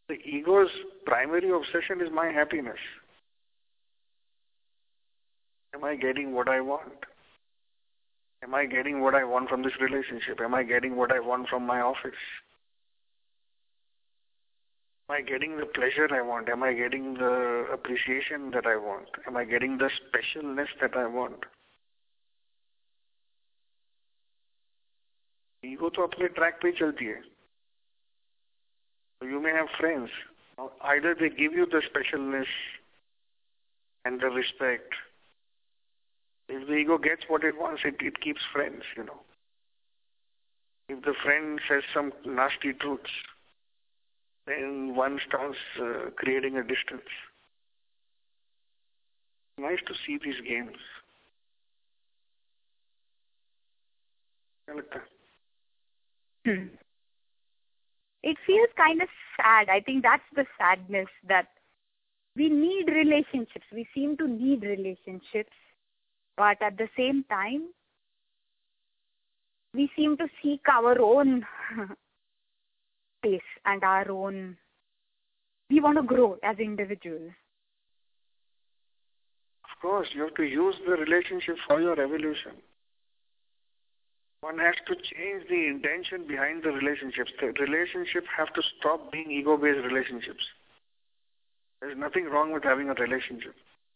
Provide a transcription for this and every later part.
The ego's primary obsession is my happiness. Am I getting what I want? Am I getting what I want from this relationship? Am I getting what I want from my office? Am I getting the pleasure I want? Am I getting the appreciation that I want? Am I getting the specialness that I want? Ego तो अपने track पे ही चलती है. So you may have friends. Either they give you the specialness and the respect. If the ego gets what it wants, it keeps friends, If the friend says some nasty truths, then one starts creating a distance. Nice to see these games. It feels kind of sad. I think that's the sadness, that we need relationships. We seem to need relationships. But at the same time, we seem to seek our own pace and our own. We want to grow as individuals. Of course, you have to use the relationship for your evolution. One has to change the intention behind the relationships. The relationships have to stop being ego-based relationships. There's nothing wrong with having a relationship.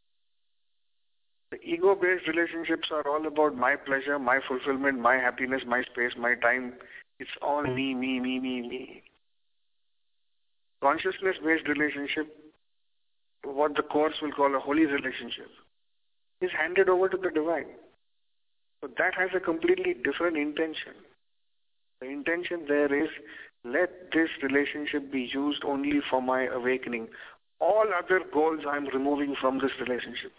The ego-based relationships are all about my pleasure, my fulfillment, my happiness, my space, my time. It's all me, me, me, me, me. Consciousness-based relationship, what the Course will call a holy relationship, is handed over to the divine. So that has a completely different intention. The intention there is, let this relationship be used only for my awakening. All other goals I'm removing from this relationship.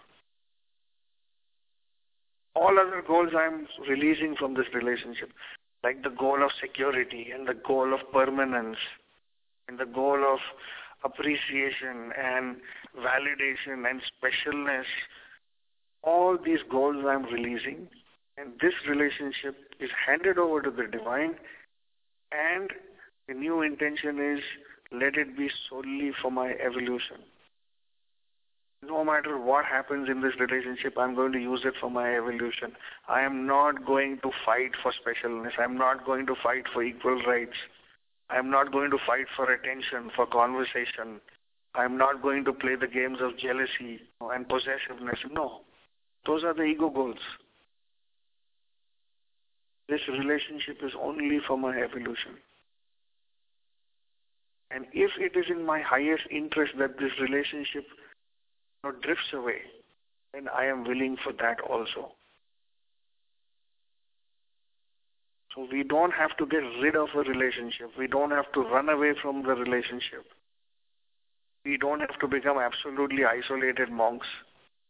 All other goals I'm releasing from this relationship, like the goal of security and the goal of permanence and the goal of appreciation and validation and specialness. All these goals I'm releasing, and this relationship is handed over to the divine, and the new intention is, let it be solely for my evolution. No matter what happens in this relationship, I'm going to use it for my evolution. I am not going to fight for specialness. I'm not going to fight for equal rights. I'm not going to fight for attention, for conversation. I'm not going to play the games of jealousy and possessiveness. No. Those are the ego goals. This relationship is only for my evolution. And if it is in my highest interest that this relationship drifts away, then I am willing for that also. So we don't have to get rid of a relationship. We don't have to run away from the relationship. We don't have to become absolutely isolated monks.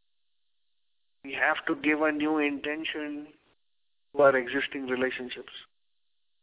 We have to give a new intention to our existing relationships.